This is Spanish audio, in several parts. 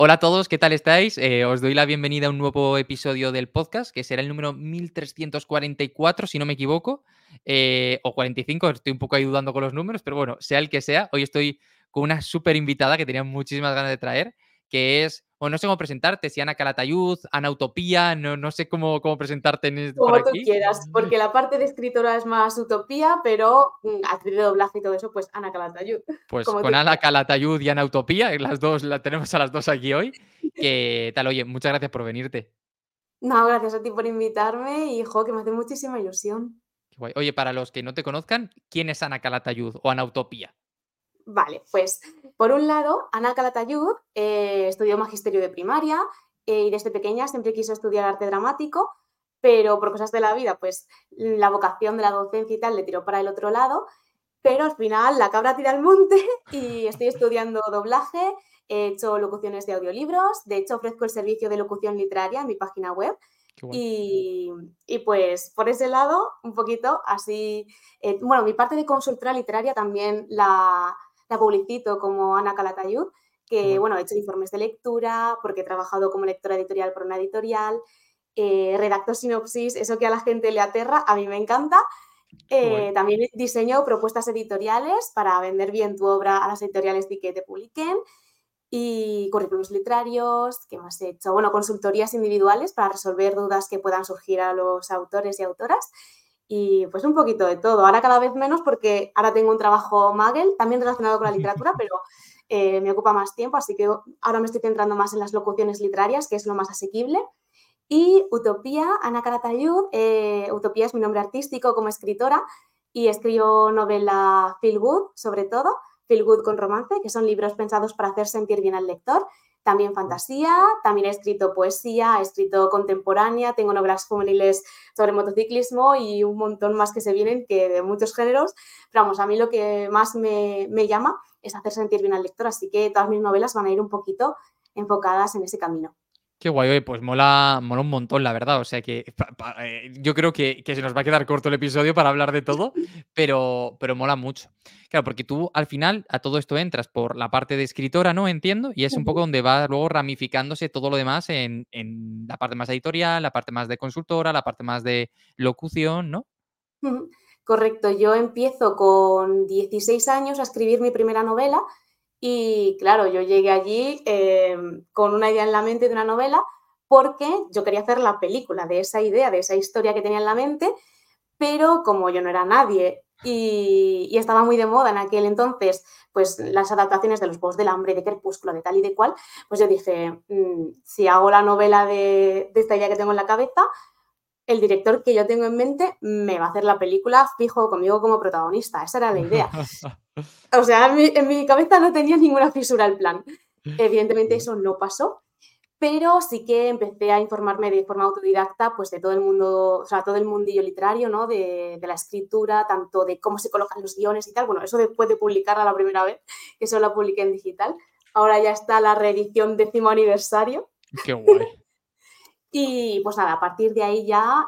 Hola a todos, ¿qué tal estáis? Os doy la bienvenida a un nuevo episodio del podcast, que será el número 1344, si no me equivoco, o 45, estoy un poco ahí dudando con los números, pero bueno, sea el que sea, hoy estoy con una súper invitada que tenía muchísimas ganas de traer, que es, bueno, no sé cómo presentarte, si Ana Calatayud, Ana Utopía, no sé cómo presentarte por Como tú aquí. quieras, porque la parte de escritora es más utopía, pero actriz de doblaje y todo eso, pues Ana Calatayud, Pues como con tú Ana quieras. Calatayud y Ana Utopía, las dos, la tenemos a las dos aquí hoy. ¿Qué tal? Oye, muchas gracias por venirte. No, gracias a ti por invitarme y, jo, que me hace muchísima ilusión. Qué guay. Oye, para los que no te conozcan, ¿quién es Ana Calatayud o Ana Utopía? Vale, pues por un lado, Ana Calatayud estudió magisterio de primaria y desde pequeña siempre quiso estudiar arte dramático, pero por cosas de la vida, pues la vocación de la docencia y tal le tiró para el otro lado. Pero al final la cabra tira al monte y estoy estudiando doblaje, he hecho locuciones de audiolibros, de hecho ofrezco el servicio de locución literaria en mi página web Qué guay. y, pues por ese lado un poquito así, bueno, mi parte de consultora literaria también la publicito como Ana Calatayud, Qué que guay. bueno, he hecho informes de lectura porque he trabajado como lectora editorial por una editorial, redacto sinopsis, eso que a la gente le aterra, a mí me encanta. Qué guay. También diseño propuestas editoriales para vender bien tu obra a las editoriales y que te publiquen. Y currículums literarios, ¿qué más he hecho? Bueno, consultorías individuales para resolver dudas que puedan surgir a los autores y autoras. Y pues un poquito de todo. Ahora cada vez menos porque ahora tengo un trabajo Magel, también relacionado con la literatura, pero me ocupa más tiempo, así que ahora me estoy centrando más en las locuciones literarias, que es lo más asequible. Y Utopía, Ana Calatayud, Utopía es mi nombre artístico como escritora y escribo novela feel good, sobre todo, feel good con romance, que son libros pensados para hacer sentir bien al lector. También fantasía, también he escrito poesía, he escrito contemporánea, tengo novelas juveniles sobre motociclismo y un montón más que se vienen, que de muchos géneros. Pero vamos, a mí lo que más me llama es hacer sentir bien al lector, así que todas mis novelas van a ir un poquito enfocadas en ese camino. Qué guay, oye, pues mola un montón, la verdad. O sea que yo creo que se nos va a quedar corto el episodio para hablar de todo, pero mola mucho. Claro, porque tú al final a todo esto entras por la parte de escritora, ¿no? Entiendo, y es un poco Ujú. donde va luego ramificándose todo lo demás en la parte más editorial, la parte más de consultora, la parte más de locución, ¿no? Ujú. Correcto, yo empiezo con 16 años a escribir mi primera novela y claro, yo llegué allí con una idea en la mente de una novela porque yo quería hacer la película de esa idea, de esa historia que tenía en la mente, pero como yo no era nadie y estaba muy de moda en aquel entonces, pues las adaptaciones de los Juegos del Hambre, de Crepúsculo, de tal y de cual, pues yo dije, si hago la novela de esta idea que tengo en la cabeza, el director que yo tengo en mente me va a hacer la película fijo conmigo como protagonista. Esa era la idea. O sea, en mi cabeza no tenía ninguna fisura el plan. Evidentemente Guay. eso no pasó, pero sí que empecé a informarme de forma autodidacta, pues de todo el mundo, o sea, todo el mundillo literario, ¿no? De la escritura, tanto de cómo se colocan los guiones y tal. Bueno, eso después de publicarla la primera vez, que eso la publiqué en digital. Ahora ya está la reedición 10º aniversario. Qué guay. Y pues nada, a partir de ahí ya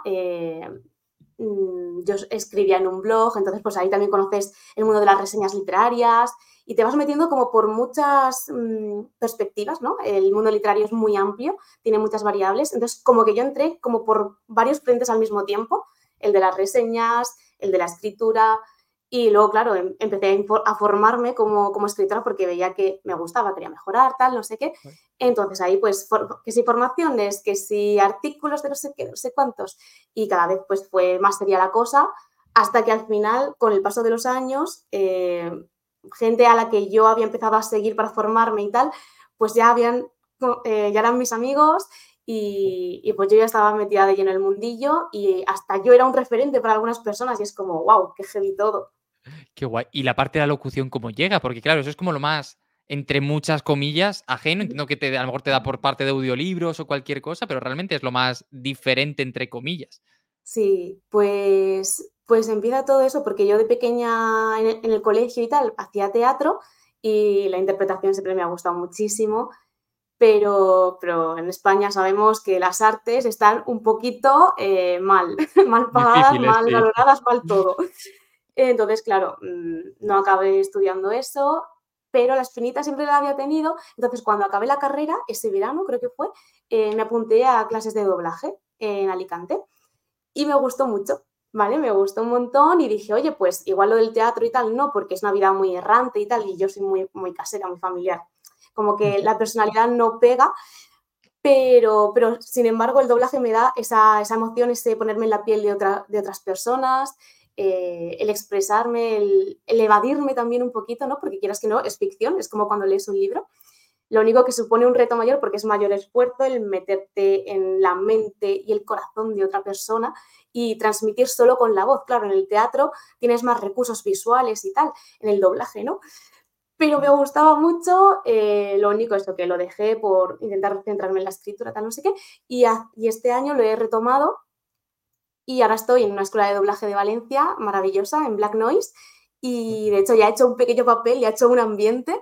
yo escribía en un blog, entonces pues ahí también conoces el mundo de las reseñas literarias y te vas metiendo como por muchas perspectivas, ¿no? El mundo literario es muy amplio, tiene muchas variables, entonces como que yo entré como por varios frentes al mismo tiempo, el de las reseñas, el de la escritura y luego, claro, empecé a formarme como escritora porque veía que me gustaba, quería mejorar, tal, no sé qué. Guay. Entonces ahí pues que si formaciones, que si artículos de no sé qué, no sé cuántos y cada vez pues fue más seria la cosa hasta que al final, con el paso de los años, gente a la que yo había empezado a seguir para formarme y tal, pues ya eran mis amigos y pues yo ya estaba metida de lleno en el mundillo y hasta yo era un referente para algunas personas y es como, wow, qué heavy todo. Qué guay. Y la parte de la locución, ¿cómo llega? Porque claro, eso es como lo más, entre muchas comillas, ajeno. Entiendo que a lo mejor te da por parte de audiolibros o cualquier cosa, pero realmente es lo más diferente, entre comillas. Sí, pues empieza todo eso porque yo de pequeña en el colegio y tal hacía teatro y la interpretación siempre me ha gustado muchísimo, pero en España sabemos que las artes están un poquito mal, mal pagadas, Difíciles, mal sí. valoradas, mal todo. Entonces, claro, no acabé estudiando eso pero la espinita siempre la había tenido. Entonces, cuando acabé la carrera, ese verano creo que fue, me apunté a clases de doblaje en Alicante y me gustó mucho, ¿vale? Me gustó un montón y dije, oye, pues igual lo del teatro y tal, no, porque es una vida muy errante y tal, y yo soy muy, muy casera, muy familiar. Como que la personalidad no pega, pero sin embargo el doblaje me da esa emoción, ese ponerme en la piel de otras personas, el expresarme, el evadirme también un poquito, ¿no? Porque quieras que no, es ficción, es como cuando lees un libro. Lo único que supone un reto mayor porque es mayor esfuerzo el meterte en la mente y el corazón de otra persona y transmitir solo con la voz. Claro, en el teatro tienes más recursos visuales y tal, en el doblaje, ¿no? Pero me gustaba mucho, lo único es que lo dejé por intentar centrarme en la escritura, tal, no sé qué, y este año lo he retomado y ahora estoy en una escuela de doblaje de Valencia, maravillosa, en Black Noise, y de hecho ya he hecho un pequeño papel, ya he hecho un ambiente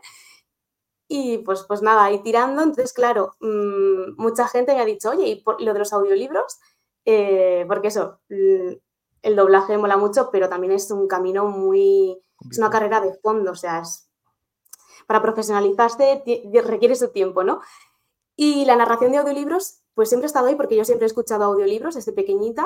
y pues nada, ahí tirando. Entonces, claro, mucha gente me ha dicho, oye, ¿y por lo de los audiolibros? Porque eso, el doblaje mola mucho, pero también es un camino es una Complicado. carrera de fondo, o sea, para profesionalizarse requiere su tiempo, ¿no? Y la narración de audiolibros, pues siempre he estado ahí porque yo siempre he escuchado audiolibros desde pequeñita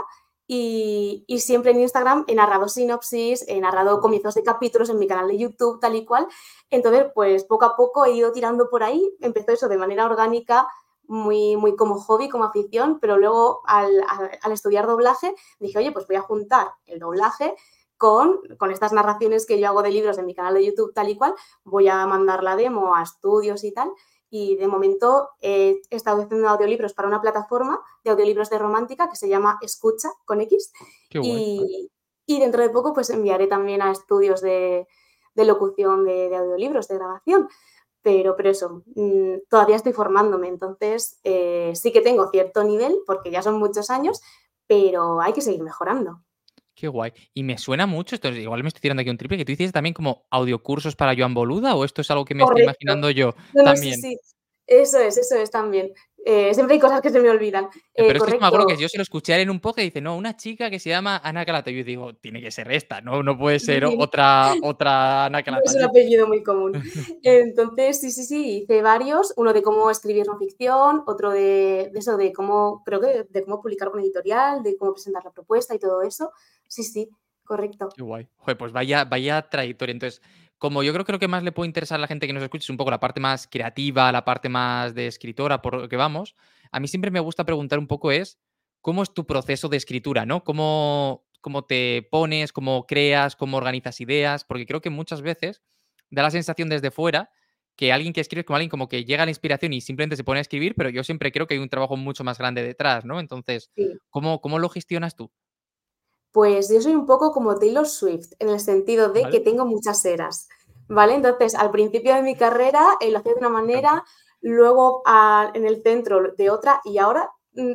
y siempre en Instagram he narrado sinopsis, he narrado comienzos de capítulos en mi canal de YouTube, tal y cual. Entonces, pues poco a poco he ido tirando por ahí. Empezó eso de manera orgánica, muy, muy como hobby, como afición, pero luego al estudiar doblaje dije, oye, pues voy a juntar el doblaje con estas narraciones que yo hago de libros en mi canal de YouTube, tal y cual. Voy a mandar la demo a estudios y tal. Y de momento he estado haciendo audiolibros para una plataforma de audiolibros de romántica que se llama Escucha con X Qué guay. y dentro de poco pues enviaré también a estudios de locución de audiolibros, de grabación. Pero eso, todavía estoy formándome, entonces sí que tengo cierto nivel porque ya son muchos años, pero hay que seguir mejorando. Qué guay. Y me suena mucho, esto igual me estoy tirando aquí un triple, que tú hiciste también como audiocursos para Joan Boluda, ¿o esto es algo que me estoy Correcto. imaginando yo No, no, sí, también? sí. Eso es también. Siempre hay cosas que se me olvidan. Pero es que esto me acuerdo que Correcto. yo se lo escuché a él en un podcast y dice: "No, una chica que se llama Ana Calatayud". Y yo digo: "Tiene que ser esta, no puede ser Sí, otra Ana no es un Calatayud". apellido muy común. Entonces, sí, sí, sí, hice varios, uno de cómo escribir no ficción, otro de eso, de cómo, creo que de cómo publicar con editorial, de cómo presentar la propuesta y todo eso. Sí, sí, correcto. Qué guay. Joder, pues vaya trayectoria. Entonces, como yo creo que lo que más le puede interesar a la gente que nos escucha es un poco la parte más creativa, la parte más de escritora, por lo que vamos, a mí siempre me gusta preguntar un poco es, ¿cómo es tu proceso de escritura, no? ¿Cómo te pones, cómo creas, cómo organizas ideas? Porque creo que muchas veces da la sensación desde fuera que alguien que escribe es como alguien como que llega a la inspiración y simplemente se pone a escribir, pero yo siempre creo que hay un trabajo mucho más grande detrás, ¿no? Entonces, Sí. ¿cómo lo gestionas tú? Pues yo soy un poco como Taylor Swift, en el sentido de que ¿Vale? tengo muchas eras, ¿vale? Entonces, al principio de mi carrera lo hacía de una Me encanta. manera, luego en el centro de otra y ahora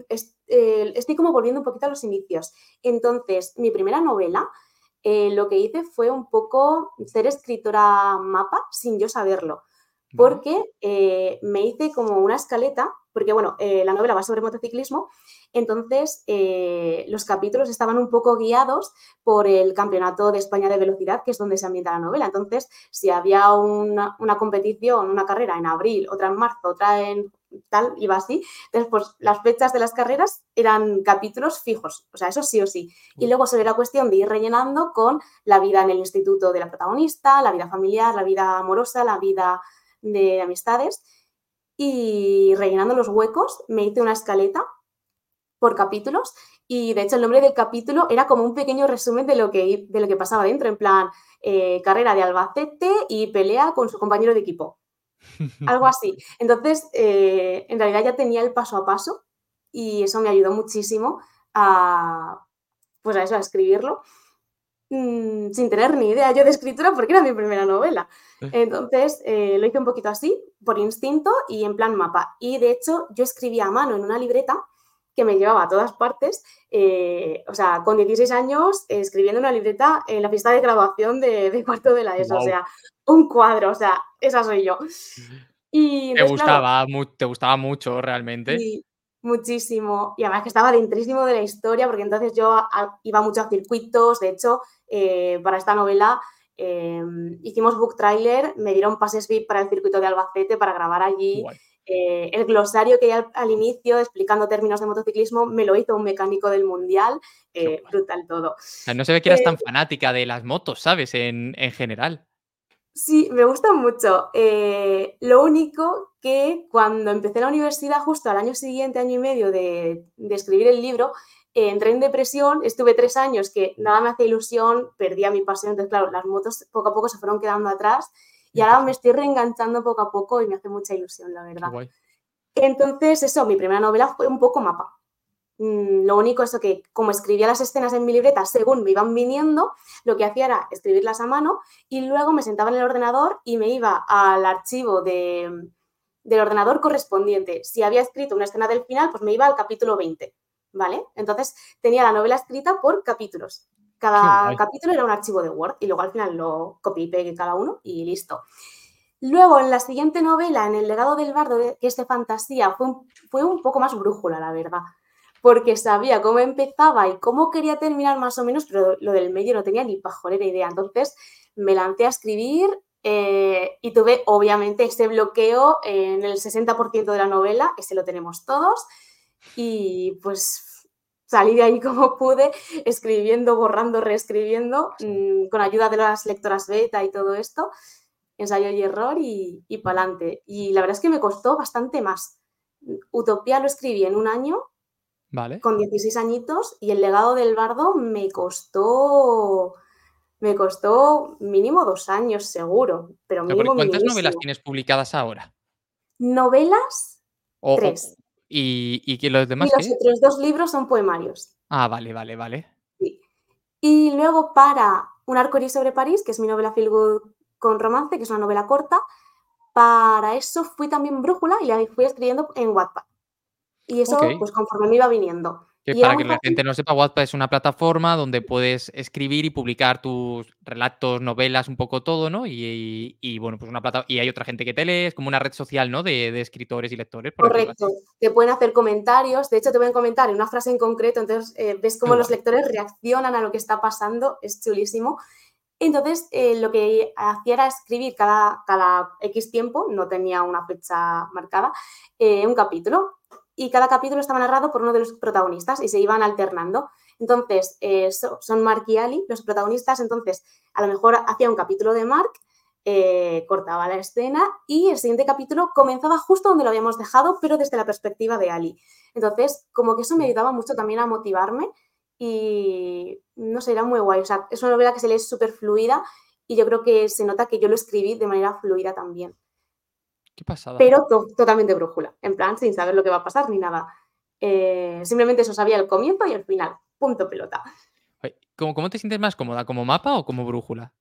estoy como volviendo un poquito a los inicios. Entonces, mi primera novela, lo que hice fue un poco ser escritora mapa sin yo saberlo, ¿Vale? porque me hice como una escaleta, porque bueno, la novela va sobre motociclismo, entonces los capítulos estaban un poco guiados por el Campeonato de España de Velocidad, que es donde se ambienta la novela. Entonces, si había una competición, una carrera en abril, otra en marzo, otra en tal, iba así. Entonces, pues las fechas de las carreras eran capítulos fijos, o sea, eso sí o sí. Y Uy, luego solo era cuestión de ir rellenando con la vida en el instituto de la protagonista, la vida familiar, la vida amorosa, la vida de amistades. Y rellenando los huecos, me hice una escaleta por capítulos y de hecho el nombre del capítulo era como un pequeño resumen de lo que pasaba dentro, en plan carrera de Albacete y pelea con su compañero de equipo, algo así. Entonces, en realidad ya tenía el paso a paso y eso me ayudó muchísimo a, pues a eso, a escribirlo sin tener ni idea yo de escritura porque era mi primera novela. Entonces, lo hice un poquito así, por instinto y en plan mapa. Y de hecho, yo escribía a mano en una libreta que me llevaba a todas partes, o sea, con 16 años, escribiendo en una libreta en la fiesta de graduación de cuarto de la ESO, o guau. sea, un cuadro, o sea, esa soy yo. Y entonces, claro, Te gustaba mucho realmente. y muchísimo. Y además que estaba dentrísimo de la historia, porque entonces yo iba mucho a circuitos. De hecho, para esta novela hicimos book trailer, me dieron pases VIP para el circuito de Albacete para grabar allí. Guay. El glosario que hay al inicio explicando términos de motociclismo me lo hizo un mecánico del Mundial. Qué guay. Brutal todo. No se ve que eras tan fanática de las motos, ¿sabes? En general. Sí, me gusta mucho. Lo único que cuando empecé la universidad, justo al año siguiente, año y medio de escribir el libro, entré en depresión, estuve 3 años que nada me hacía ilusión, perdía mi pasión, entonces claro, las motos poco a poco se fueron quedando atrás y ahora me estoy reenganchando poco a poco y me hace mucha ilusión, la Qué verdad. guay. Entonces eso, mi primera novela fue un poco mapa. Lo único es que como escribía las escenas en mi libreta según me iban viniendo, lo que hacía era escribirlas a mano y luego me sentaba en el ordenador y me iba al archivo del ordenador correspondiente. Si había escrito una escena del final, pues me iba al capítulo 20, ¿vale? Entonces tenía la novela escrita por capítulos. Qué Cada guay. capítulo era un archivo de Word y luego al final lo copié y pegué cada uno y listo. Luego, en la siguiente novela, en El legado del bardo, que es de fantasía, fue un poco más brújula, la verdad, porque sabía cómo empezaba y cómo quería terminar más o menos, pero lo del medio no tenía ni pajolera idea. Entonces me lancé a escribir y tuve, obviamente, ese bloqueo en el 60% de la novela, ese lo tenemos todos, y pues salí de ahí como pude, escribiendo, borrando, reescribiendo, con ayuda de las lectoras beta y todo esto, ensayo y error y pa'lante. Y la verdad es que me costó bastante más. Utopía lo escribí en un año, Vale. con 16 añitos, y El legado del bardo me costó mínimo 2 años seguro, pero Pero, porque mínimo, ¿cuántas novelas minimísimo. tienes publicadas ahora? Novelas, O, 3. ¿y que los Y demás los qué? otros 2 libros son poemarios. Ah, vale, vale, vale. Sí. Y luego para Un arco iris sobre París, que es mi novela feel good con romance, que es una novela corta, para eso fui también brújula y la fui escribiendo en Wattpad. Y eso, Ok. pues conforme me iba viniendo. Que Y era para muy que la fácil. gente no sepa, Wattpad es una plataforma donde puedes escribir y publicar tus relatos, novelas, un poco todo, ¿no? Y bueno, pues una plata y hay otra gente que te lee, es como una red social, ¿no? De escritores y lectores, por decirlo Correcto. así. Te pueden hacer comentarios. De hecho, te pueden comentar en una frase en concreto. Entonces, ves Qué cómo los guay. lectores reaccionan a lo que está pasando. Es chulísimo. Entonces, lo que hacía era escribir cada X tiempo, no tenía una fecha marcada, un capítulo. Y cada capítulo estaba narrado por uno de los protagonistas y se iban alternando. Entonces, son Mark y Ali los protagonistas. Entonces, a lo mejor hacía un capítulo de Mark, cortaba la escena y el siguiente capítulo comenzaba justo donde lo habíamos dejado, pero desde la perspectiva de Ali. Entonces, como que eso me ayudaba mucho también a motivarme y no sé, era muy guay. O sea, es una novela que se lee súper fluida y yo creo que se nota que yo lo escribí de manera fluida también. Qué pasada. Pero totalmente brújula, en plan, sin saber lo que va a pasar ni nada. Simplemente eso sabía el comienzo y el final. Punto pelota. Oye, ¿cómo te sientes más cómoda? ¿Como mapa o como brújula?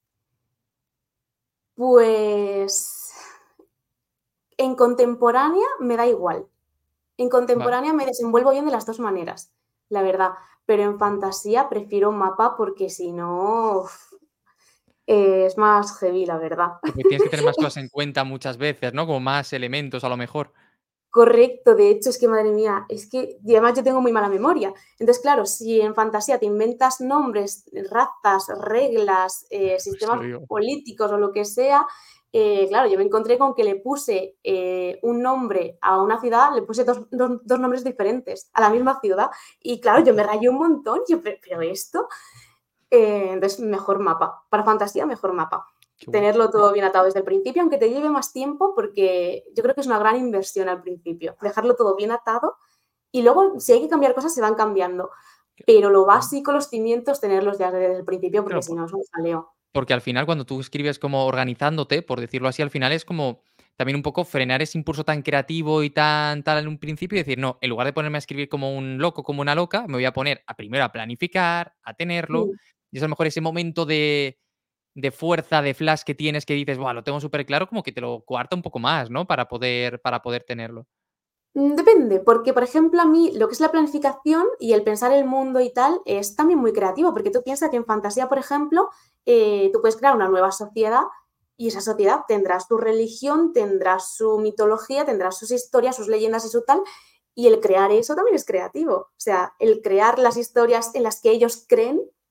Pues en contemporánea me da igual. En Vale. contemporánea me desenvuelvo bien de las dos maneras, la verdad. Pero en fantasía prefiero mapa porque si no, es más heavy, la verdad. Porque tienes que tener más cosas en cuenta muchas veces, ¿no? Como más elementos, a lo mejor. Correcto, de hecho, es que madre mía, es que y además yo tengo muy mala memoria. Entonces, claro, si en fantasía te inventas nombres, razas, reglas, Pues te sistemas lo digo. políticos o lo que sea, claro, yo me encontré con que le puse un nombre a una ciudad, le puse dos nombres diferentes a la misma ciudad. Y claro, yo me rayé un montón, yo, pero esto, entonces mejor mapa. Para fantasía, mejor mapa. Qué guay. Tenerlo todo bien atado desde el principio, aunque te lleve más tiempo, porque yo creo que es una gran inversión al principio, dejarlo todo bien atado y luego si hay que cambiar cosas se van cambiando, pero lo básico, los cimientos, tenerlos ya desde el principio, porque Claro, si no es un jaleo. porque al final, cuando tú escribes como organizándote, por decirlo así, al final es como también un poco frenar ese impulso tan creativo y tan tal en un principio y decir, no, en lugar de ponerme a escribir como un loco, como una loca, me voy a poner a primero a planificar, a tenerlo, Mm. y es a lo mejor ese momento de fuerza, de flash que tienes que dices, Buah, lo tengo súper claro, como que te lo coarta un poco más, ¿no? Para poder tenerlo. Depende, porque, por ejemplo, a mí lo que es la planificación y el pensar el mundo y tal es también muy creativo, porque tú piensas que en fantasía, por ejemplo, tú puedes crear una nueva sociedad y esa sociedad tendrá su religión, tendrá su mitología, tendrá sus historias, sus leyendas y su tal, y el crear eso también es creativo. O sea, el crear las historias en las que ellos creen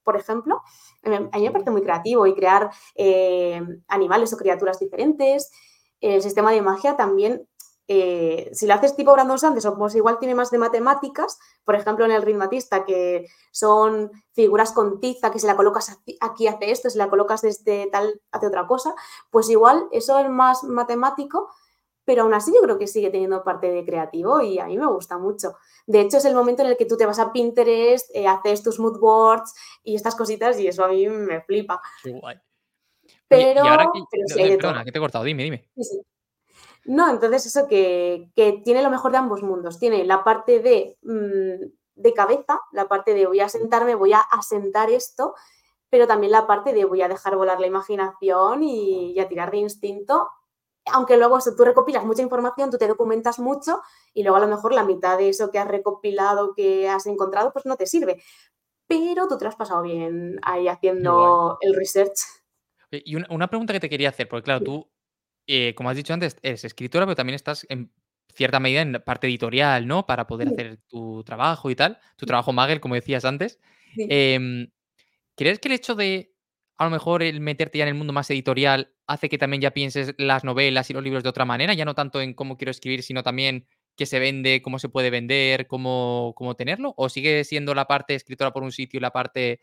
por ejemplo, a mí me parece muy creativo y crear animales o criaturas diferentes. El sistema de magia también, si lo haces tipo Brandon Sanderson, pues igual tiene más de matemáticas, por ejemplo, en el ritmatista, que son figuras con tiza, que si la colocas aquí hace esto, si la colocas desde tal hace otra cosa, pues igual eso es más matemático, pero aún así yo creo que sigue teniendo parte de creativo y a mí me gusta mucho. De hecho, es el momento en el que tú te vas a Pinterest, haces tus mood boards y estas cositas y eso a mí me flipa. Qué guay. Oye, y ahora que Pero no, sí hay no, de perdona, todo. que te he cortado. Dime, dime. Sí, sí. No, entonces eso que tiene lo mejor de ambos mundos. Tiene la parte de cabeza, la parte de voy a sentarme, voy a asentar esto, pero también la parte de voy a dejar volar la imaginación y a tirar de instinto. Aunque luego tú recopilas mucha información, tú te documentas mucho y luego a lo mejor la mitad de eso que has recopilado, que has encontrado, pues no te sirve. Pero tú te lo has pasado bien ahí Qué guay. haciendo el research. Y una pregunta que te quería hacer, porque claro, tú, como has dicho antes, eres escritora, pero también estás en cierta medida en la parte editorial, ¿no? Para poder Sí, hacer tu trabajo y tal, tu trabajo Magel, como decías antes. sí. Em, ¿Crees que el hecho de, a lo mejor, el meterte ya en el mundo más editorial hace que también ya pienses las novelas y los libros de otra manera? Ya no tanto en cómo quiero escribir, sino también qué se vende, cómo se puede vender, cómo tenerlo. ¿O sigue siendo la parte escritora por un sitio y la parte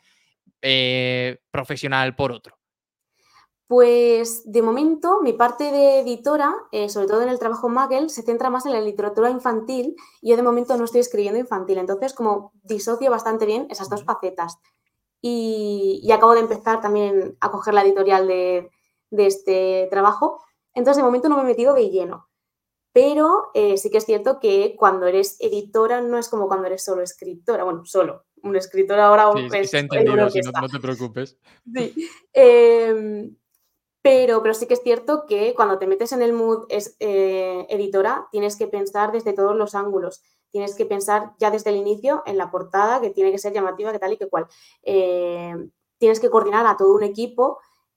profesional por otro? Pues de momento mi parte de editora, sobre todo en el trabajo Magel, se centra más en la literatura infantil y yo de momento no estoy escribiendo infantil, entonces como disocio bastante bien esas dos Vale. facetas. Y acabo de empezar también a coger la editorial de este trabajo, entonces de momento no me he metido de lleno. Pero sí que es cierto que cuando eres editora no es como cuando eres solo escritora, bueno, solo, un escritor ahora Sí, sí, se ha es en una entendido, sí, no orquesta. no te preocupes. Sí. Pero sí que es cierto que cuando te metes en el mood editora, tienes que pensar desde todos los ángulos. Tienes que pensar ya desde el inicio en la portada, que tiene que ser llamativa, que tal y que cual. Tienes que coordinar a todo un equipo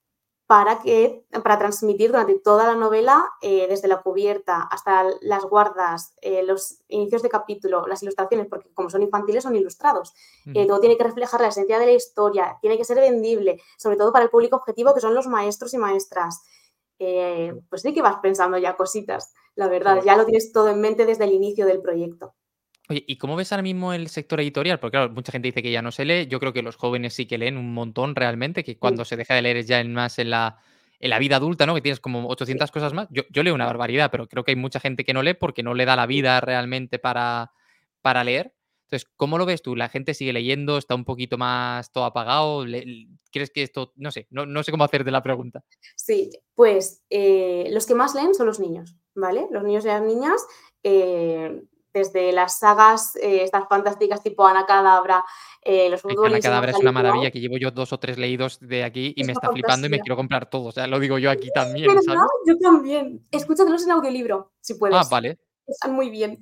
para transmitir durante toda la novela, desde la cubierta hasta las guardas, los inicios de capítulo, las ilustraciones, porque como son infantiles son ilustrados. Ujú. Todo tiene que reflejar la esencia de la historia, tiene que ser vendible, sobre todo para el público objetivo que son los maestros y maestras. Qué Pues sí que vas pensando ya cositas, la qué verdad, guay. ya lo tienes todo en mente desde el inicio del proyecto. Oye, ¿y cómo ves ahora mismo el sector editorial? Porque claro, mucha gente dice que ya no se lee. Yo creo que los jóvenes sí que leen un montón realmente, que Mm, cuando se deja de leer es ya más en la vida adulta, ¿no? Que tienes como sí, 800 cosas más. Yo leo una barbaridad, pero creo que hay mucha gente que no lee porque no le da la sí. vida realmente para leer. Entonces, ¿cómo lo ves tú? ¿La gente sigue leyendo? ¿Está un poquito más todo apagado? ¿Crees que esto, no sé, no sé cómo hacerte la pregunta? Sí, pues los que más leen son los niños, ¿vale? Los niños y las niñas, eh, desde las sagas estas fantásticas tipo Ana Kadabra, los El Cana buenísimos, Cadabra es tal una y cual, maravilla que llevo yo 2 o 3 leídos de aquí y es me una está flipando y me fantasía. quiero comprar todo. O sea, lo digo yo aquí también, ¿Verdad? ¿sabes? Yo también. Escúchatelos en audiolibro, si Ah, puedes. vale. Están muy bien.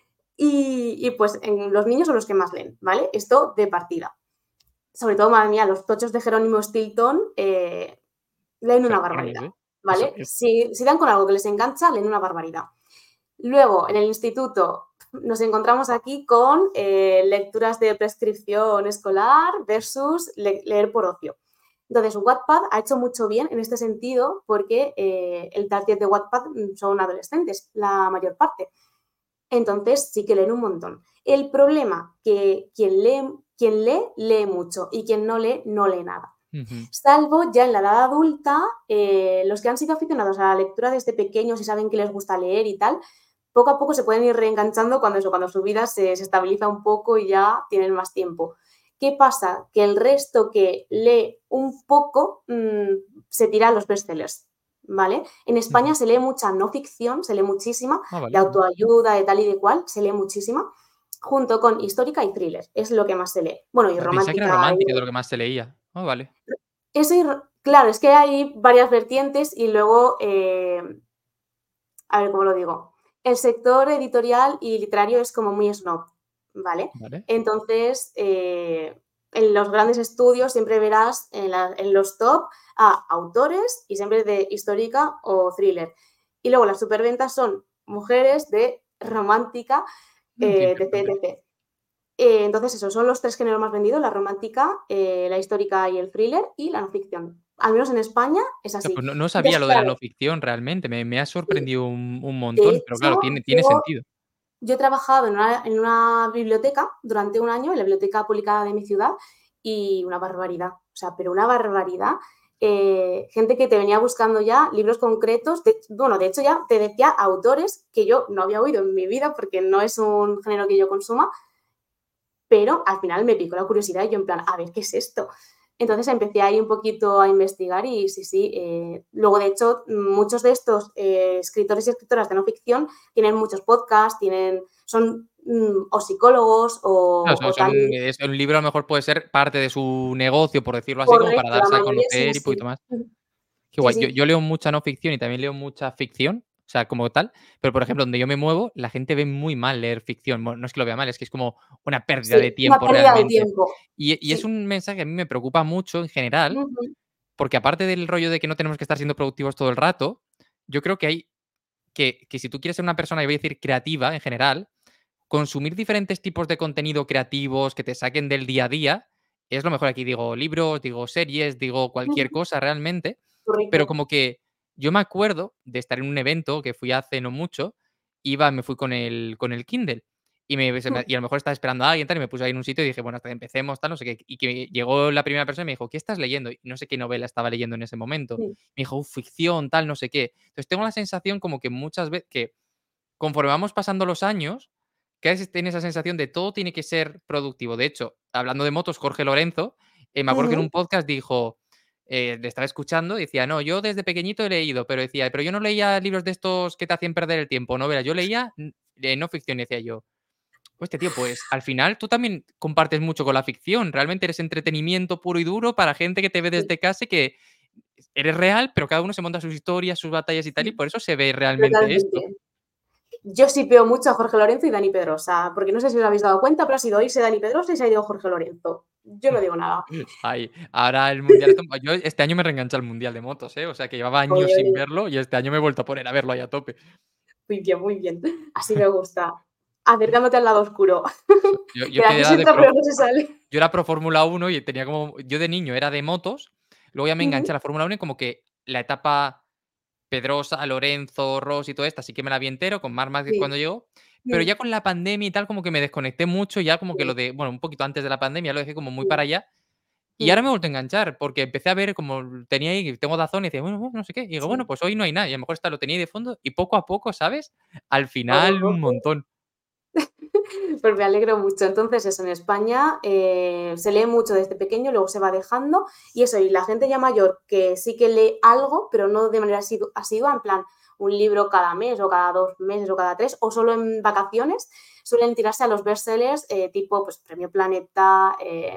Pues los niños son los que más leen, ¿vale? Esto de partida. Sobre todo, madre mía, los tochos de Jerónimo Stilton leen una Jerónimo, barbaridad, sí. Eso ¿vale? es. Si dan con algo que les engancha, leen una barbaridad. Luego, en el instituto, nos encontramos aquí con lecturas de prescripción escolar versus leer por ocio. Entonces, Wattpad ha hecho mucho bien en este sentido porque el target de Wattpad son adolescentes, la mayor parte. Entonces, sí que leen un montón. El problema que lee mucho y quien no lee, no lee nada. Ujú. Salvo ya en la edad adulta, los que han sido aficionados a la lectura desde pequeños y saben que les gusta leer y tal, poco a poco se pueden ir reenganchando cuando su vida se estabiliza un poco y ya tienen más tiempo. ¿Qué pasa? Que el resto que lee un poco se tira a los bestsellers, ¿vale? En Ujú. España se lee mucha no ficción, se lee muchísima, Ah, de vale. autoayuda, de tal y de cual, se lee muchísima, junto con histórica y thriller, es lo que más se lee. Bueno, y Pensaba que era romántica. romántica de lo que más se leía. Ah, vale. Eso, claro, es que hay varias vertientes y luego, a ver cómo lo digo, el sector editorial y literario es como muy snob, ¿vale? Vale. Entonces, en los grandes estudios siempre verás en los top a autores y siempre de histórica o thriller. Y luego las superventas son mujeres de romántica, Qué etc, interesante. etc. Entonces, esos son los 3 géneros más vendidos: la romántica, la histórica y el thriller, y la no ficción. Al menos en España es Hostia, así. pues no sabía Entonces, lo de la claro, no ficción realmente, me ha sí. sorprendido un De montón, pero hecho, claro, tiene yo sentido. yo he trabajado en una biblioteca durante un año, en la biblioteca pública de mi ciudad, y una barbaridad, o sea, pero una barbaridad. Gente que te venía buscando ya libros concretos, bueno, de hecho ya te decía autores que yo no había oído en mi vida porque no es un género que yo consuma, pero al final me picó la curiosidad y yo en plan, a ver, ¿qué es esto? Entonces empecé ahí un poquito a investigar y sí, sí. Luego, de hecho, muchos de estos escritores y escritoras de no ficción tienen muchos podcasts, son o psicólogos Claro, o tal. es un libro a lo mejor puede ser parte de su negocio, por decirlo así, como para Correcto, la darse a mayoría sí, conocer y poquito sí. más. Ujú. Qué Sí, guay. Yo sí. yo leo mucha no ficción y también leo mucha ficción, o sea, como tal, pero, por ejemplo, donde yo me muevo, la gente ve muy mal leer ficción. Bueno, no es que lo vea mal, es que es como una pérdida de Sí, una tiempo pérdida de realmente. tiempo. Y es Sí. un mensaje que a mí me preocupa mucho en general, Ujú, porque aparte del rollo de que no tenemos que estar siendo productivos todo el rato, yo creo que hay que si tú quieres ser una persona, y voy a decir creativa en general, consumir diferentes tipos de contenido creativos que te saquen del día a día es lo mejor. Aquí digo libros, digo series, digo cualquier ujú. cosa realmente, pero Correcto. como que yo me acuerdo de estar en un evento que fui hace no mucho, me fui con el Kindle Mm, y a lo mejor estaba esperando a alguien, tal, y me puse ahí en un sitio y dije: "Bueno, hasta que empecemos, tal, no sé qué", y que llegó la primera persona y me dijo: "¿Qué estás leyendo?". Y no sé qué novela estaba leyendo en ese momento. sí. Me dijo: ficción, tal, no sé qué". Entonces, tengo la sensación como que muchas veces que conforme vamos pasando los años, cada vez tiene esa sensación de todo tiene que ser productivo. De hecho, hablando de motos, Jorge Lorenzo, me acuerdo que en Ujú, un podcast dijo, le estaba escuchando y decía: "No, yo desde pequeñito he leído", pero decía: "Pero yo no leía libros de estos que te hacían perder el tiempo, novelas, yo leía, no ficción", y decía yo: "Hostia, tío, pues al final tú también compartes mucho con la ficción, realmente eres entretenimiento puro y duro para gente que te ve sí, desde casa y que eres real, pero cada uno se monta sus historias, sus batallas y tal, y sí, por eso se ve realmente esto". totalmente. Yo shipeo mucho a Jorge Lorenzo y Dani Pedrosa, porque no sé si os habéis dado cuenta, pero ha sido irse Dani Pedrosa y se ha ido Jorge Lorenzo. Yo no digo nada. Ay, ahora el mundial yo este año me reenganché al mundial de motos, ¿eh? O sea, que llevaba años Oye, sin oye, verlo y este año me he vuelto a poner a verlo ahí a tope. muy bien, muy bien. Así me gusta. Acercándote al lado oscuro. Yo Que de que aquí era se de entra, pro pero no se sale. yo era pro Fórmula 1 y tenía como yo de niño era de motos, luego ya me enganché Ujú, a la Fórmula 1 y como que la etapa Pedrosa, Lorenzo, Rossi y toda esta, sí que me la vi entero, con Marc Márquez sí, cuando llegó, pero mm, ya con la pandemia y tal, como que me desconecté mucho, ya como que lo sí, de bueno, un poquito antes de la pandemia lo dejé como muy para sí, allá. Y ahora mm, me he vuelto a enganchar, porque empecé a ver como tenía ahí tengo DAZN y decía: "Bueno, bueno, no sé qué". Y digo: "Bueno, sí. pues hoy no hay nada". Y a lo mejor lo tenía ahí de fondo y poco a poco, ¿sabes? Al Poco a final un poco. montón. Pues me alegro mucho. Entonces, eso, en España se lee mucho desde pequeño, luego se va dejando, y eso, y la gente ya mayor que sí que lee algo, pero no de manera asidua, en plan un libro cada mes o cada 2 meses o cada tres, o solo en vacaciones, suelen tirarse a los bestsellers tipo pues, Premio Planeta,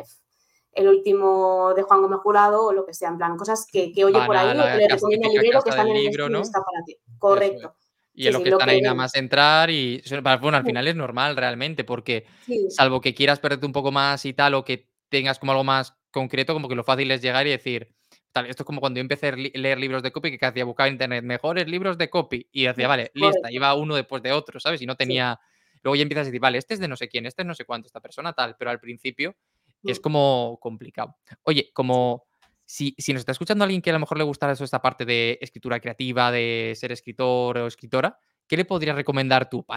el último de Juan Gómez Jurado o lo que sea, en plan cosas que oye Van por a ahí o que la le recomienda el típica librero que casa están del en libro, en el ¿no? escaparate. Eso es. Correcto. Y Sí, en los sí, que lo están que ahí nada vemos. más entrar y bueno, al Mm, final es normal realmente, porque sí, salvo que quieras perderte un poco más y tal, o que tengas como algo más concreto, como que lo fácil es llegar y decir, tal, esto es como cuando yo empecé a leer libros de copy, que hacía buscar en internet, mejores libros de copy, y decía, vale, lista, correcto. iba uno después de otro, ¿sabes? Y no Sí. tenía luego ya empiezas a decir, vale, este es de no sé quién, este es no sé cuánto, esta persona tal, pero al principio es Mm, como complicado. Oye, sí. como si nos está escuchando alguien que a lo mejor le gustara eso, esta parte de escritura creativa, de ser escritor o escritora, ¿qué le podrías recomendar tú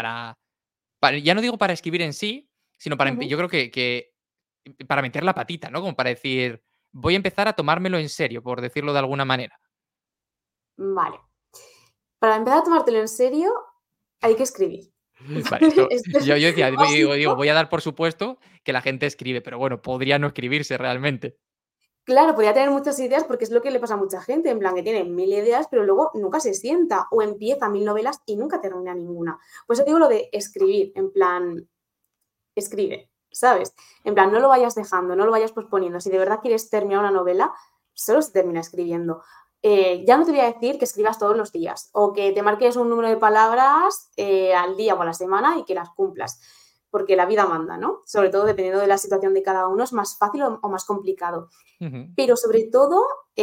ya no digo para escribir en sí, sino Ujú. yo creo que para meter la patita, ¿no? Como para decir, voy a empezar a tomármelo en serio, por decirlo de alguna manera. Vale. Para empezar a tomártelo en serio, hay que escribir, Vale, ¿vale? esto Esto es yo decía, digo, básico. voy a dar por supuesto que la gente escribe, pero bueno, podría no escribirse realmente. Claro, podría tener muchas ideas porque es lo que le pasa a mucha gente, en plan que tiene 1000 ideas, pero luego nunca se sienta o empieza 1000 novelas y nunca termina ninguna. Por eso digo lo de escribir, en plan, escribe, ¿sabes? En plan, no lo vayas dejando, no lo vayas posponiendo. Si de verdad quieres terminar una novela, solo se termina escribiendo. Ya no te voy a decir que escribas todos los días o que te marques un número de palabras al día o a la semana y que las cumplas, porque la vida manda, ¿no? Sobre todo dependiendo de la situación de cada uno, es más fácil o más complicado. Ujú. Pero sobre todo,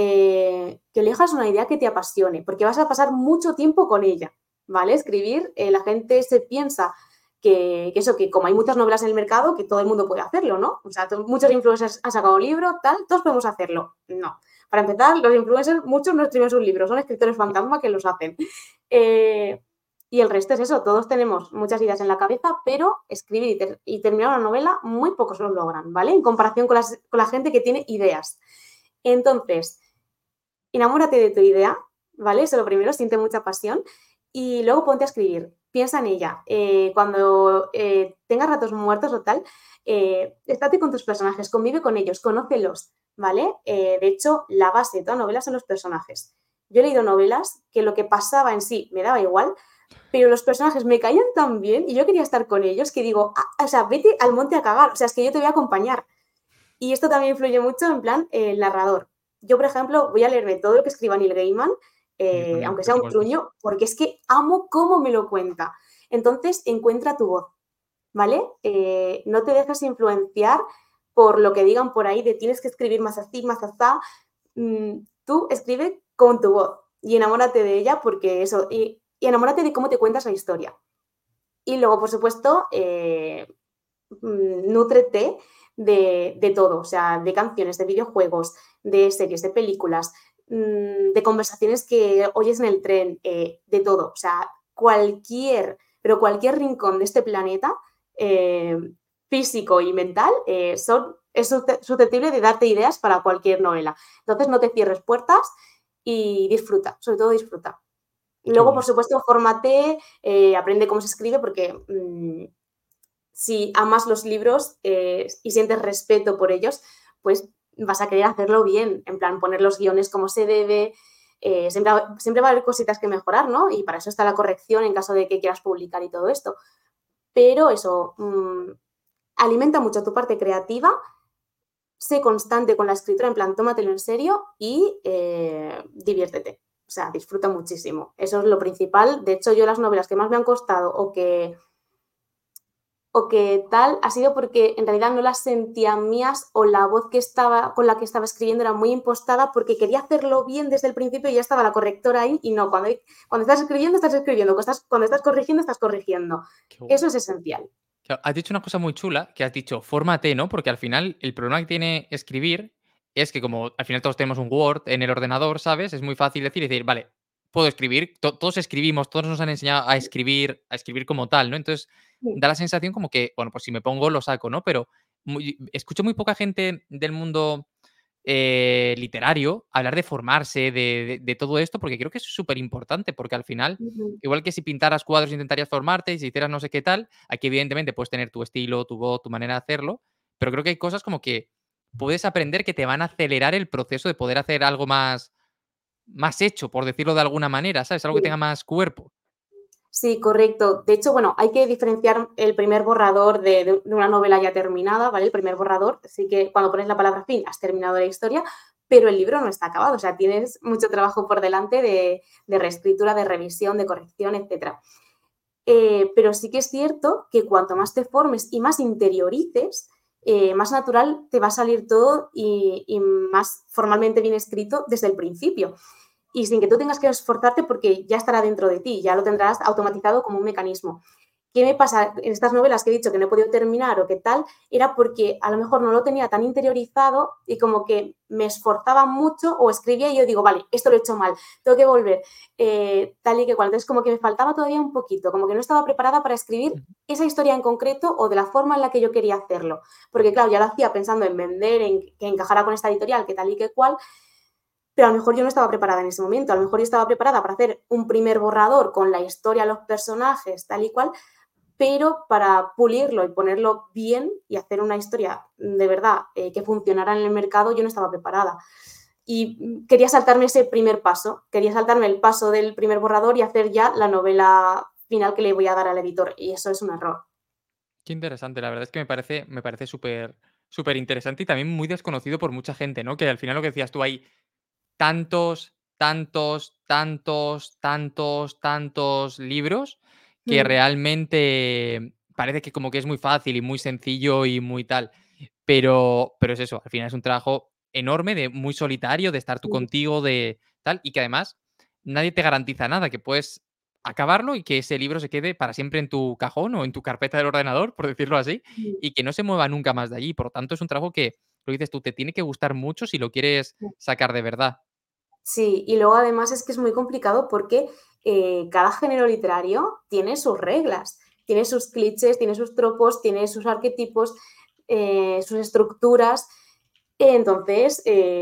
que elijas una idea que te apasione, porque vas a pasar mucho tiempo con ella, ¿vale? Escribir, la gente se piensa que eso, que como hay muchas novelas en el mercado, que todo el mundo puede hacerlo, ¿no? O sea, muchos influencers han sacado libros, tal, todos podemos hacerlo. No. Para empezar, los influencers, muchos no escriben sus libros, son escritores fantasma que los hacen. Y el resto es eso, todos tenemos muchas ideas en la cabeza, pero escribir y terminar una novela, muy pocos lo logran, ¿vale? En comparación con la gente que tiene ideas. Entonces, enamórate de tu idea, ¿vale? Eso lo primero, siente mucha pasión y luego ponte a escribir. Piensa en ella. Cuando tengas ratos muertos o tal, estate con tus personajes, convive con ellos, conócelos, ¿vale? De hecho, la base de toda novela son los personajes. Yo he leído novelas que lo que pasaba en sí me daba igual, pero los personajes me caían tan bien y yo quería estar con ellos que digo, o sea, vete al monte a cagar, o sea, es que yo te voy a acompañar. Y esto también influye mucho en plan el narrador. Yo, por ejemplo, voy a leerme todo lo que escriba Neil Gaiman, Yo también, aunque por sea un supuesto. truño, porque es que amo cómo me lo cuenta. Entonces, encuentra tu voz, ¿vale? No te dejes influenciar por lo que digan por ahí de tienes que escribir más así, más asá. Tú escribe con tu voz y enamórate de ella porque eso, y enamórate de cómo te cuentas la historia. Y luego, por supuesto, nútrete de todo, o sea, de canciones, de videojuegos, de series, de películas, de conversaciones que oyes en el tren, de todo. O sea, pero cualquier rincón de este planeta, físico y mental, es susceptible de darte ideas para cualquier novela. Entonces, no te cierres puertas y disfruta, sobre todo disfruta. Qué Luego, por guay. supuesto, fórmate, aprende cómo se escribe, porque si amas los libros y sientes respeto por ellos, pues vas a querer hacerlo bien, en plan poner los guiones como se debe. Siempre va a haber cositas que mejorar, ¿no? Y para eso está la corrección en caso de que quieras publicar y todo esto. Pero eso, alimenta mucho tu parte creativa, sé constante con la escritura, en plan, tómatelo en serio y diviértete. O sea, disfruta muchísimo. Eso es lo principal. De hecho, yo las novelas que más me han costado o que tal ha sido porque en realidad no las sentía mías o la voz con la que estaba escribiendo era muy impostada porque quería hacerlo bien desde el principio y ya estaba la correctora ahí y no, cuando estás escribiendo, cuando estás corrigiendo, estás corrigiendo. Qué guay. Eso es esencial. Claro, has dicho una cosa muy chula, que has dicho, fórmate, ¿no? Porque al final el problema que tiene escribir es que como al final todos tenemos un Word en el ordenador, ¿sabes? Es muy fácil decir, vale, puedo escribir, todos escribimos, todos nos han enseñado a escribir como tal, ¿no? Entonces Sí. da la sensación como que, bueno, pues si me pongo lo saco, ¿no? Pero escucho muy poca gente del mundo literario hablar de formarse, de todo esto, porque creo que es súper importante, porque al final, Ujú. igual que si pintaras cuadros intentarías formarte, y si hicieras no sé qué tal, aquí evidentemente puedes tener tu estilo, tu voz, tu manera de hacerlo, pero creo que hay cosas como que puedes aprender que te van a acelerar el proceso de poder hacer algo más hecho, por decirlo de alguna manera, ¿sabes? Algo que tenga Sí. más cuerpo. Sí, correcto. De hecho, bueno, hay que diferenciar el primer borrador de una novela ya terminada, ¿vale? El primer borrador, sí que cuando pones la palabra fin has terminado la historia, pero el libro no está acabado, o sea, tienes mucho trabajo por delante de reescritura, de revisión, de corrección, etcétera. Pero sí que es cierto que cuanto más te formes y más interiorices, más natural te va a salir todo y más formalmente bien escrito desde el principio y sin que tú tengas que esforzarte porque ya estará dentro de ti, ya lo tendrás automatizado como un mecanismo. ¿Qué me pasa en estas novelas que he dicho que no he podido terminar o qué tal? Era porque a lo mejor no lo tenía tan interiorizado y como que me esforzaba mucho o escribía y yo digo, vale, esto lo he hecho mal, tengo que volver, tal y que cual. Entonces como que me faltaba todavía un poquito, como que no estaba preparada para escribir Ujú. esa historia en concreto o de la forma en la que yo quería hacerlo. Porque claro, ya lo hacía pensando en vender, en que encajara con esta editorial, que tal y que cual, pero a lo mejor yo no estaba preparada en ese momento, a lo mejor yo estaba preparada para hacer un primer borrador con la historia, los personajes, tal y cual, pero para pulirlo y ponerlo bien y hacer una historia de verdad que funcionara en el mercado, yo no estaba preparada. Y quería saltarme ese primer paso, quería saltarme el paso del primer borrador y hacer ya la novela final que le voy a dar al editor, y eso es un error. Qué interesante, la verdad es que me parece súper súper interesante y también muy desconocido por mucha gente, ¿no? Que al final lo que decías tú, hay tantos, tantos, tantos, tantos, tantos libros que Mm, realmente parece que como que es muy fácil y muy sencillo y muy tal. Pero es eso, al final es un trabajo enorme, de muy solitario, de estar tú sí, contigo, de tal, y que además nadie te garantiza nada, que puedes acabarlo y que ese libro se quede para siempre en tu cajón o en tu carpeta del ordenador, por decirlo así, Mm, y que no se mueva nunca más de allí. Por lo tanto, es un trabajo que, lo dices tú, te tiene que gustar mucho si lo quieres mm. sacar de verdad. Sí, y luego además es que es muy complicado porque cada género literario tiene sus reglas, tiene sus clichés, tiene sus tropos, tiene sus arquetipos, sus estructuras. Entonces,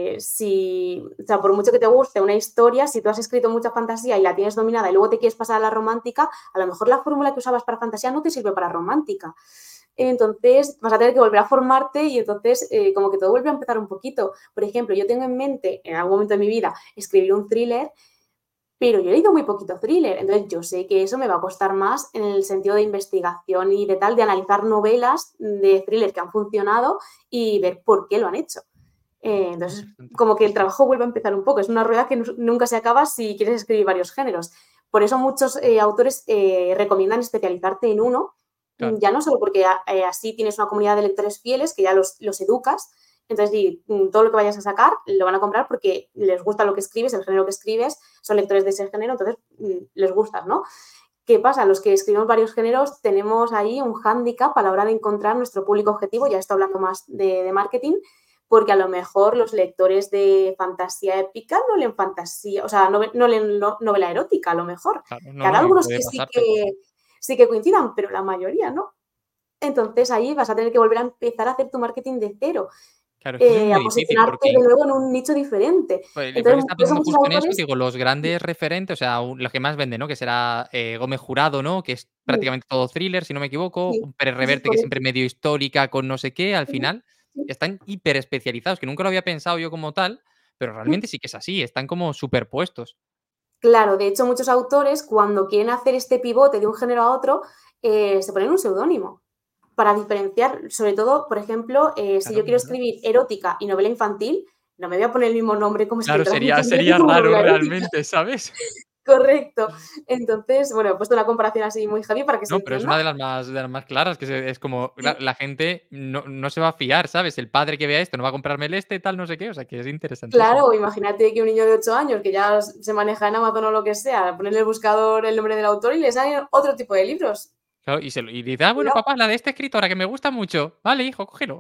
si, o sea, por mucho que te guste una historia, si tú has escrito mucha fantasía y la tienes dominada y luego te quieres pasar a la romántica, a lo mejor la fórmula que usabas para fantasía no te sirve para romántica. Entonces, vas a tener que volver a formarte y entonces como que todo vuelve a empezar un poquito. Por ejemplo, yo tengo en mente, en algún momento de mi vida, escribir un thriller, pero yo he leído muy poquito thriller, entonces yo sé que eso me va a costar más en el sentido de investigación y de tal, de analizar novelas de thriller que han funcionado y ver por qué lo han hecho. Entonces, Interesante. como que el trabajo vuelve a empezar un poco. Es una rueda que nunca se acaba si quieres escribir varios géneros. Por eso muchos autores recomiendan especializarte en uno, Claro. ya no solo porque así tienes una comunidad de lectores fieles que ya los educas, entonces sí, todo lo que vayas a sacar lo van a comprar porque les gusta lo que escribes, el género que escribes, son lectores de ese género, entonces les gustas, ¿no? ¿Qué pasa? Los que escribimos varios géneros tenemos ahí un hándicap a la hora de encontrar nuestro público objetivo, ya estoy hablando más de marketing, porque a lo mejor los lectores de fantasía épica no leen fantasía, o sea, no leen novela erótica a lo mejor. Claro, Que no, habrá no, y algunos puede que pasarte. sí que coincidan, pero la mayoría no. Entonces ahí vas a tener que volver a empezar a hacer tu marketing de cero, Claro, es que eso es a muy difícil posicionarte de porque nuevo en un nicho diferente. pues Entonces, estaba por eso pensando muchos justo en eso, autores digo, los grandes referentes, o sea, los que más venden, ¿no? Que será, Gómez Jurado, ¿no? Que es prácticamente todo thriller, si no me equivoco, sí, un Pérez sí, sí, Reverte, que es siempre correcto. medio histórica con no sé qué, al Ujú, final sí. están hiperespecializados, que nunca lo había pensado yo como tal, pero realmente sí que es así, están como superpuestos. Claro, de hecho, muchos autores, cuando quieren hacer este pivote de un género a otro, se ponen un seudónimo para diferenciar, sobre todo, por ejemplo, si Claro, yo es quiero verdad. escribir erótica y novela infantil, no me voy a poner el mismo nombre como Claro, escritora sería infantil y sería como raro novela erótica. realmente, ¿sabes? Correcto. Entonces, bueno, he puesto una comparación así muy heavy para que se No, pero es una entienda. de las más claras, que es como, Sí, la gente no se va a fiar, ¿sabes? El padre que vea esto no va a comprarme el este, tal, no sé qué, o sea, que es interesantísimo. claro, imagínate que un niño de 8 años que ya se maneja en Amazon o lo que sea, ponerle el buscador el nombre del autor y le salen otro tipo de libros. Claro, y dice: "Ah, bueno, Cuidado, papá, la de esta escritora que me gusta mucho". "Vale, hijo, cógelo".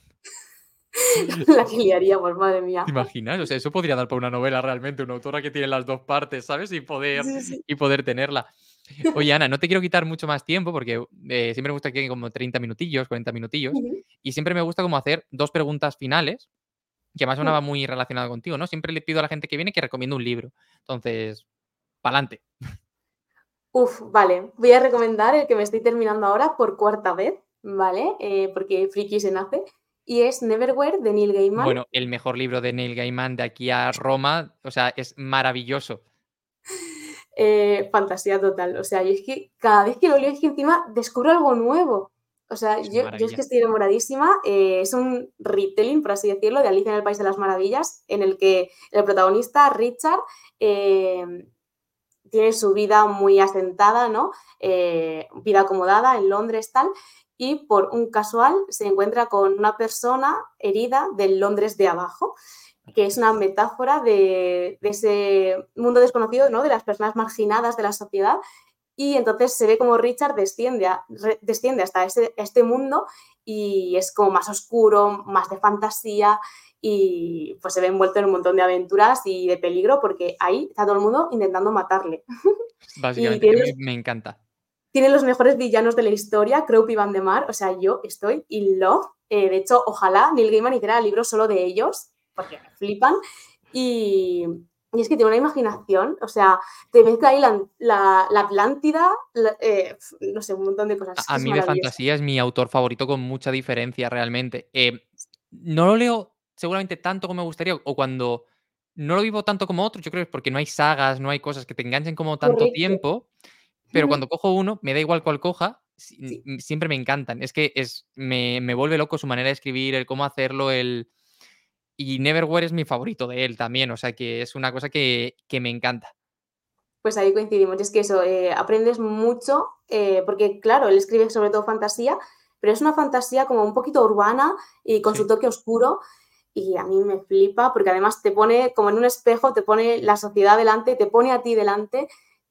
la que liaríamos, madre ¿Te mía. imaginas? O sea, eso podría dar para una novela realmente, una autora que tiene las 2 partes, ¿sabes? Sí, sí. Y poder tenerla. Oye, Ana, no te quiero quitar mucho más tiempo porque, siempre me gusta que queden como 30 minutillos, 40 minutillos, Ujú. y siempre me gusta como hacer 2 preguntas finales, que además Mm. sonaba muy relacionado contigo, ¿no? Siempre le pido a la gente que viene que recomiende un libro. Entonces, pa'lante. Uf, vale. Voy a recomendar el que me estoy terminando ahora por cuarta vez, ¿vale? Porque friki se nace. Y es Neverwhere de Neil Gaiman. Bueno, el mejor libro de Neil Gaiman de aquí a Roma, o sea, es maravilloso. Fantasía total. O sea, yo es que cada vez que lo leo es que encima descubro algo nuevo. O sea, Es una yo es que maravilla. estoy enamoradísima. Es un retelling, por así decirlo, de Alicia en el País de las Maravillas, en el que el protagonista, Richard, eh, tiene su vida muy asentada, ¿no? Vida acomodada en Londres, tal, y por un casual se encuentra con una persona herida del Londres de abajo, que es una metáfora de ese mundo desconocido, ¿no? De las personas marginadas de la sociedad. Y entonces se ve como Richard desciende hasta este mundo y es como más oscuro, más de fantasía y pues se ve envuelto en un montón de aventuras y de peligro porque ahí está todo el mundo intentando matarle. Y Básicamente, que me encanta. tiene los mejores villanos de la historia, Crow y Van de Mar, o sea, yo estoy in love. De hecho, ojalá Neil Gaiman hiciera libros solo de ellos, porque me flipan. Y, y es que tiene una imaginación, o sea, te mezcla ahí la Atlántida, no sé, un montón de cosas, es A que es mí de maravilloso. fantasía es mi autor favorito con mucha diferencia realmente. No lo leo seguramente tanto como me gustaría, o cuando no lo vivo tanto como otros, yo creo que es porque no hay sagas, no hay cosas que te enganchen como tanto Correcto. tiempo, pero Ujú. cuando cojo uno, me da igual cuál coja, Sí, siempre me encantan. Es que me vuelve loco su manera de escribir, el cómo hacerlo, y Neverwhere es mi favorito de él también, o sea que es una cosa que me encanta. pues ahí coincidimos. Y es que eso, aprendes mucho, porque claro, él escribe sobre todo fantasía, pero es una fantasía como un poquito urbana y con su Sí. toque oscuro. Y a mí me flipa porque además te pone como en un espejo, te pone la sociedad delante, te pone a ti delante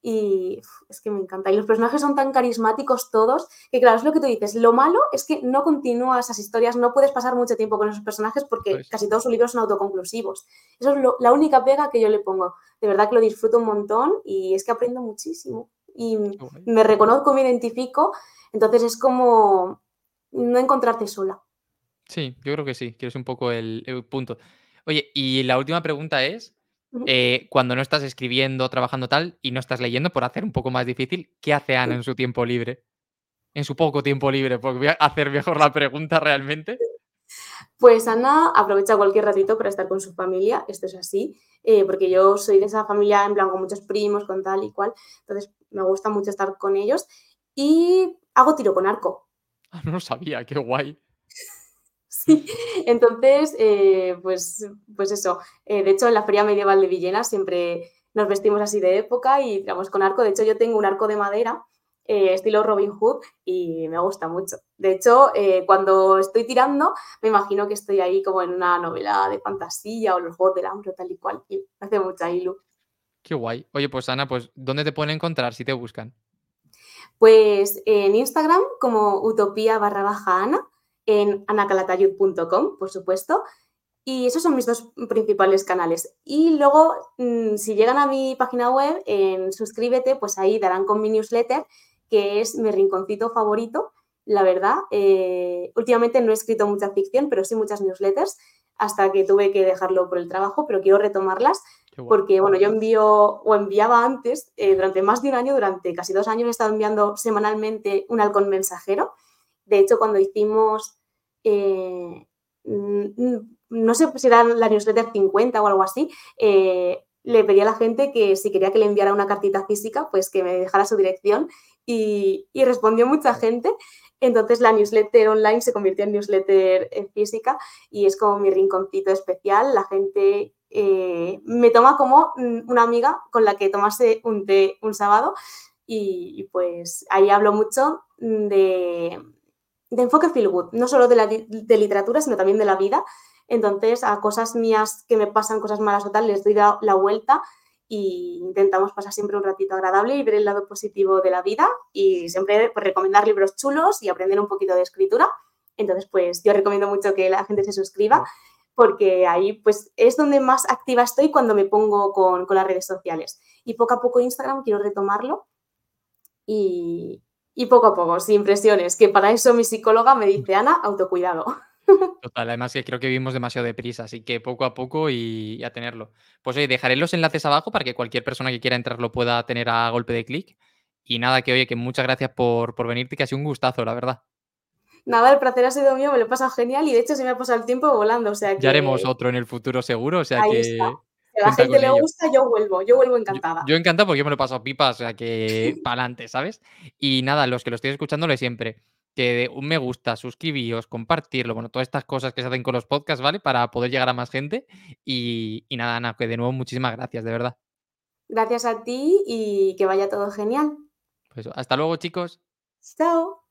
y es que me encanta. Y los personajes son tan carismáticos todos, que claro, es lo que tú dices. Lo malo es que no continúa esas historias, no puedes pasar mucho tiempo con esos personajes porque Pues, casi todos sus libros son autoconclusivos. Eso es la única pega que yo le pongo. De verdad que lo disfruto un montón y es que aprendo muchísimo. Y qué guay. me reconozco, me identifico, entonces es como no encontrarte sola. Sí, yo creo que sí, que es un poco el punto. Oye, y la última pregunta es, cuando no estás escribiendo, trabajando tal, y no estás leyendo, por hacer un poco más difícil, ¿qué hace Ana en su tiempo libre? En su poco tiempo libre, porque voy a hacer mejor la pregunta realmente. Pues Ana aprovecha cualquier ratito para estar con su familia, esto es así, porque yo soy de esa familia en plan con muchos primos, con tal y cual, entonces me gusta mucho estar con ellos y hago tiro con arco. Ah, no lo sabía, qué guay. Sí, entonces, pues eso, de hecho en la Feria Medieval de Villena siempre nos vestimos así de época y tiramos con arco, de hecho yo tengo un arco de madera estilo Robin Hood y me gusta mucho. De hecho, cuando estoy tirando me imagino que estoy ahí como en una novela de fantasía o los Juegos del Hambre tal y cual y me hace mucha ilu. Qué guay. Oye, pues Ana, pues, ¿dónde te pueden encontrar si te buscan? Pues en Instagram como utopía_ana, en anacalatayud.com, por supuesto. Y esos son mis dos principales canales. Y luego, si llegan a mi página web, en suscríbete, pues ahí darán con mi newsletter, que es mi rinconcito favorito, la verdad. Últimamente no he escrito mucha ficción, pero sí muchas newsletters, hasta que tuve que dejarlo por el trabajo, pero quiero retomarlas Qué guay. porque, bueno, yo envío o enviaba antes, durante más de un año, durante casi 2 años, he estado enviando semanalmente un halcón mensajero. De hecho, cuando hicimos, no sé si era la newsletter 50 o algo así, le pedí a la gente que si quería que le enviara una cartita física, pues que me dejara su dirección y respondió mucha gente. Entonces la newsletter online se convirtió en newsletter física y es como mi rinconcito especial. La gente me toma como una amiga con la que tomarse un té un sábado y pues ahí hablo mucho de enfoque feel good, no solo de literatura, sino también de la vida. Entonces, a cosas mías que me pasan, cosas malas o tal, les doy la vuelta y intentamos pasar siempre un ratito agradable y ver el lado positivo de la vida y siempre pues, recomendar libros chulos y aprender un poquito de escritura. Entonces, pues yo recomiendo mucho que la gente se suscriba Guau. porque ahí pues es donde más activa estoy cuando me pongo con las redes sociales. Y poco a poco Instagram quiero retomarlo y, y poco a poco, sin presiones, que para eso mi psicóloga me dice, Ana, autocuidado. Total, además que creo que vivimos demasiado deprisa, así que poco a poco y a tenerlo. Pues oye, dejaré los enlaces abajo para que cualquier persona que quiera entrar lo pueda tener a golpe de clic. Y nada, que oye, que muchas gracias por venirte, que ha sido un gustazo, la verdad. Nada, el placer ha sido mío, me lo he pasado genial y de hecho se me ha pasado el tiempo volando, o sea Ya haremos que otro en el futuro seguro, o sea ahí está. que Si a la cuenta gente con le ello. gusta, yo vuelvo encantada. Yo encantado porque yo me lo paso pipa, o sea que pa'lante, ¿sabes? Y nada, los que lo estéis escuchando, lo siempre, que un me gusta, suscribíos, compartirlo, bueno, todas estas cosas que se hacen con los podcasts, ¿vale? Para poder llegar a más gente. Y nada, Ana, que de nuevo muchísimas gracias, de verdad. Gracias a ti y que vaya todo genial. Pues hasta luego, chicos. Chao.